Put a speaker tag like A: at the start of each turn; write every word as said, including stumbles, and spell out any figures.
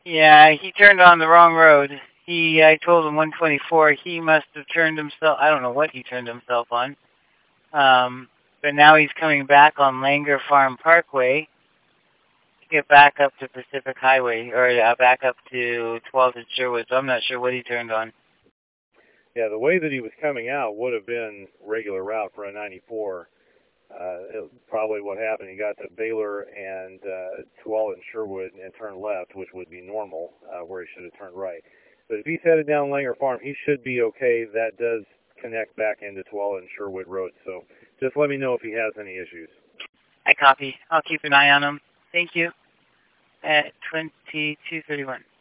A: Yeah, he turned on the wrong road. He, I told him one twenty-four. He must have turned himself. I don't know what he turned himself on. Um, but now he's coming back on Langer Farm Parkway to get back up to Pacific Highway, or uh, back up to twelfth and Sherwood. So I'm not sure what he turned on.
B: Yeah, the way that he was coming out would have been regular route for a ninety-four. Uh, probably what happened, he got to Baylor and uh, Tualatin Sherwood and turned left, which would be normal, uh, where he should have turned right. But if he's headed down Langer Farm, he should be okay. That does connect back into Tualatin Sherwood Road. So just let me know if he has any issues.
A: I copy. I'll keep an eye on him. Thank you. At twenty-two thirty-one.